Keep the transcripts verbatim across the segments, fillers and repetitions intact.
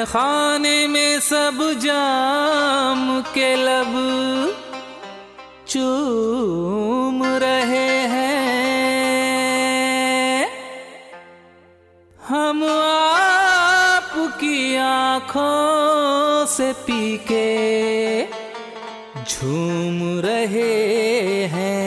खाने में सब जाम के लब चूम रहे हैं, हम आपकी आँखों से पी के झूम रहे हैं।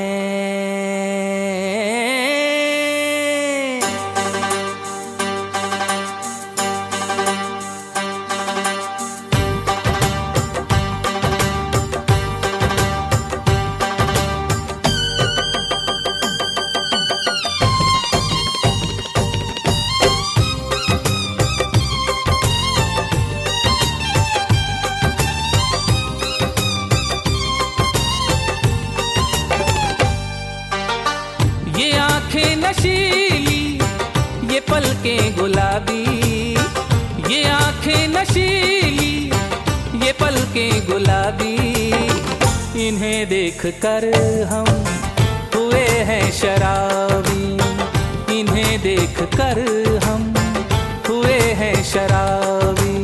ये आंखें नशीली, ये पलकें गुलाबी, ये आंखें नशीली, ये पलकें गुलाबी, इन्हें देखकर हम हुए हैं शराबी, इन्हें देखकर हम हुए हैं शराबी।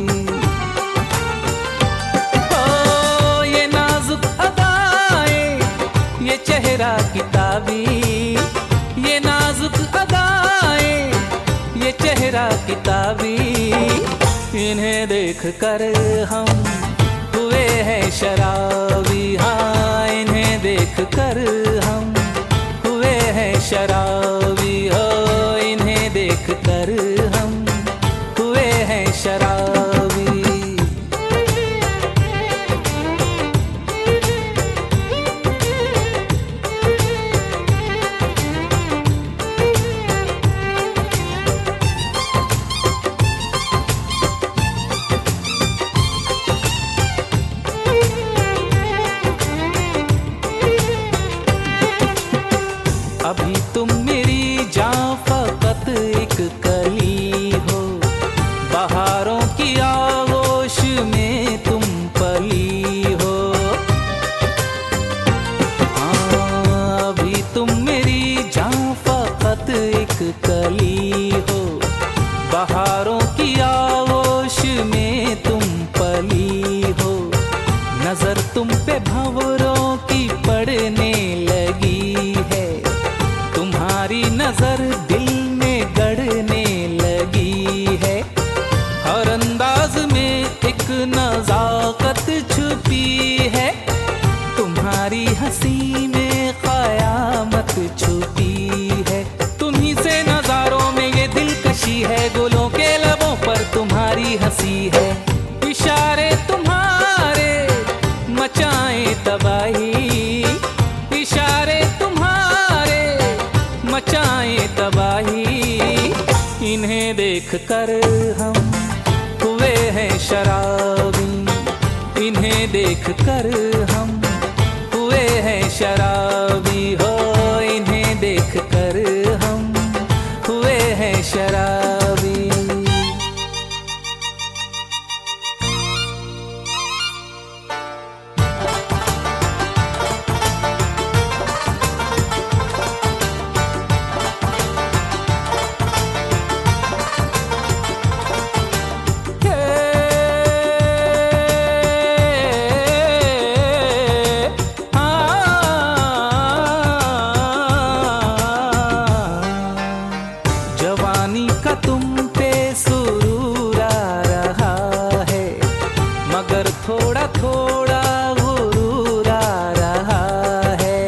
ओ ये नाजुक अदाएं, ये चेहरा किताबी, ये नाजुक अदाएं, ये चेहरा किताबी, इन्हें देखकर हम हुए हैं शराबी। हाँ, इन्हें देखकर हम हुए हैं शराबी। हो इन्हें देखकर हम हुए हैं शराबी। अभी तुम मेरी जान फकत एक कली हो, बहारों की आगोश में तुम पली हो। हाँ, अभी तुम मेरी जान फकत एक कली हो, बहारों की आगोश में तुम पली हो। नजर तुम पे भंवरों की पड़ने लगी है, तुम्हारी नजर दिल में गड़ने लगी है। हर अंदाज में एक नजाकत छुपी है, तुम्हारी हंसी में कयामत छुपी है। तुम्ही से नजारों में ये दिलकशी है, गुलों के लबों पर तुम्हारी हंसी है। इशारे तुम्हारे मचाए तबाही, इशारे तुम्हारे मचाए तबाही, इन्हें देखकर हम हुए हैं शराबी, इन्हें देखकर हम हुए हैं शराबी। हो इन्हें देखकर हम हुए हैं शराबी। जवानी का तुम पे सुरूर आ रहा है, मगर थोड़ा थोड़ा गुरूर आ रहा है।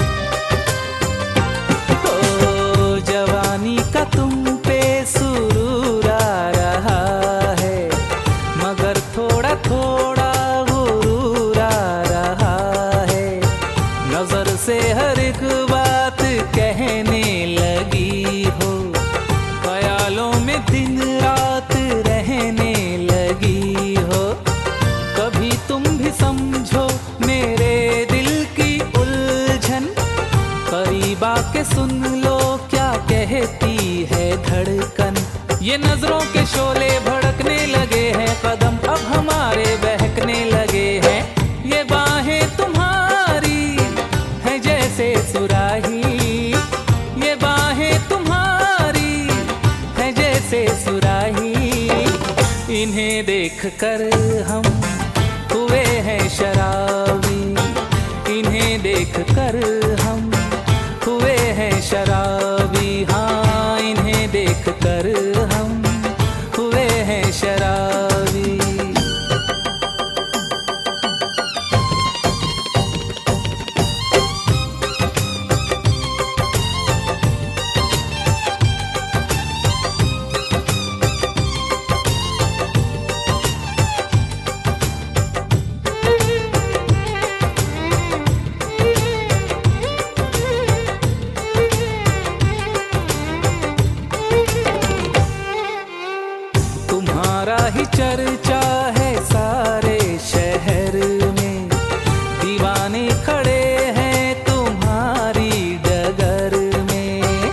ओ जवानी का तुम पे सुरूर आ रहा है, मगर थोड़ा थोड़ा गुरूर आ रहा है। नजर से हर एक बात कहने लगी हो, ख्यालों में दिन रात रहने लगी हो। कभी तुम भी समझो मेरे दिल की उलझन, करीब आके सुन लो क्या कहती है धड़कन। ये नजरों के शोले भड़कने लगे हैं, कदम अब हमारे बहकने लगे हैं। ये बाहें तुम्हारी हैं जैसे सुराही, ये बाहें तुम्हारी हैं जैसे सुराही, इन्हें दे देख कर हम हुए हैं शराबी, इन्हें देख कर हम हुए हैं शराबी। हाँ, इन्हें देख कर हम हुए हैं शराबी। तुम्हारा ही चर्चा है सारे शहर में, दीवाने खड़े हैं तुम्हारी डगर में।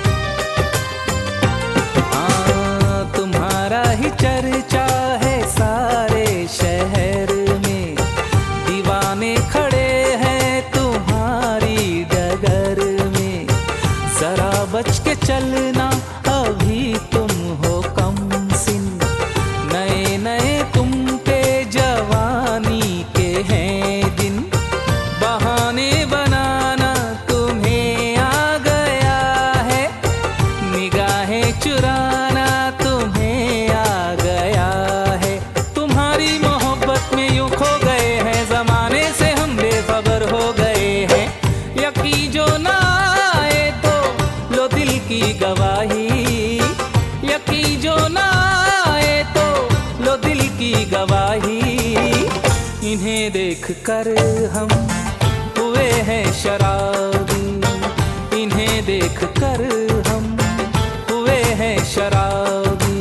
हाँ, तुम्हारा ही चर्चा है सारे शहर में, दीवाने खड़े हैं तुम्हारी डगर में। जरा बच के चलना, अभी तुम हो कम सिन, नए नए तुम पे जवानी के हैं दिन। बहाने बनाना तुम्हें आ गया है, निगाहें चुराना तुम्हें आ गया है। तुम्हारी मोहब्बत में यूं खो गए हैं, जमाने से हम बेखबर हो गए हैं। यकीन जो ना आए तो लो दिल की गवाही, यकीन जो ना आए तो लो दिल की गवाही। इन्हें देख कर हम हुए हैं शराबी, इन्हें देख कर हम हुए हैं शराबी।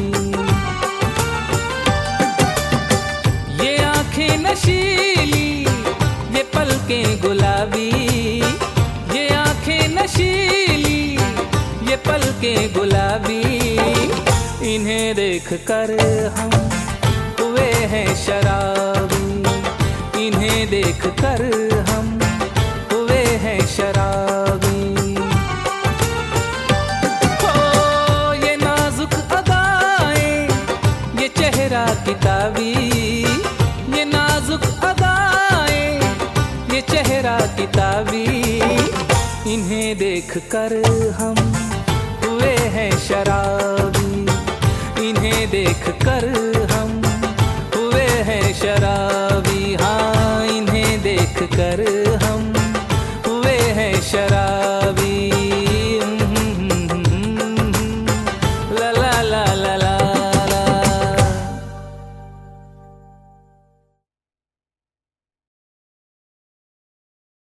ये आंखें नशीली, ये पलकें गुलाबी, ये आंखें नशीली, ये पलकें गुलाबी। इन्हें देख कर हम हुए हैं शराबी, इन्हें देख कर हम हुए हैं शराबी। हो ये नाजुक अदाएं, ये चेहरा किताबी, ये नाजुक अदाएं, ये चेहरा किताबी। इन्हें देख कर हम हुए हैं शराबी, इन्हें देख कर हम हुए हैं शराबी। हाँ, इन्हें देख कर हम हुए हैं शराबी।